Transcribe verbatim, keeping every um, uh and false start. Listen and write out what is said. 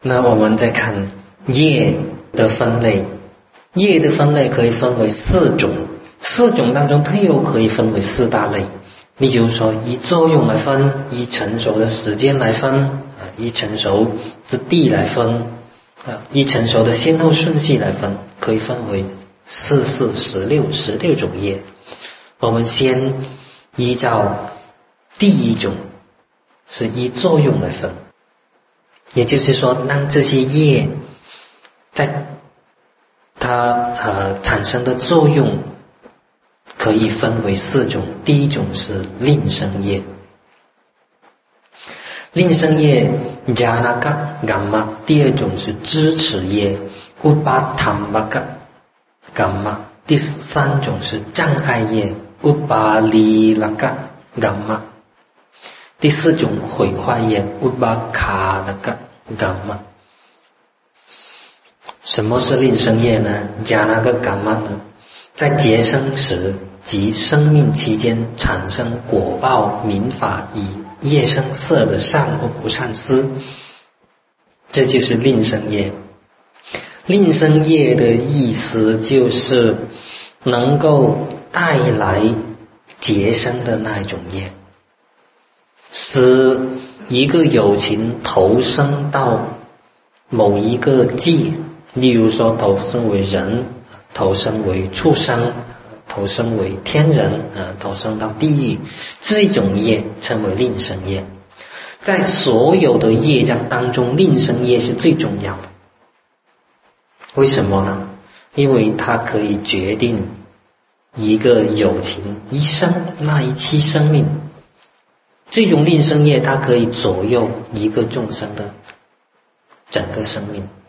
那我们再看业的分类，业的分类可以分为四种，四种当中它又可以分为四大类。例如说以作用来分，以成熟的时间来分，以成熟之地来分，以成熟的先后顺序来分，可以分为四四十六十六种业。我们先依照第一种是以作用来分，也就是说让这些业在它呃产生的作用可以分为四种。第一种是令生业，令生业 Janaka Gamma。 第二种是支持业 Upatthambaka Gamma。 第三种是障碍业 Upalilaka Gamma。 第四种毁坏业 Upakadaka Gamma。 什么是令生业呢？ Janaka Gamma 呢，在结生时及生命期间产生果报民法以业生色的善或不善思，这就是令生业。令生业的意思就是能够带来结生的那一种业，使一个有情投生到某一个界，例如说投生为人，投生为畜生，投生为天人，呃，投生到地狱，这一种业称为令生业。在所有的业障当中，令生业是最重要的。为什么呢？因为它可以决定一个有情一生那一期生命，这种令生业它可以左右一个众生的整个生命。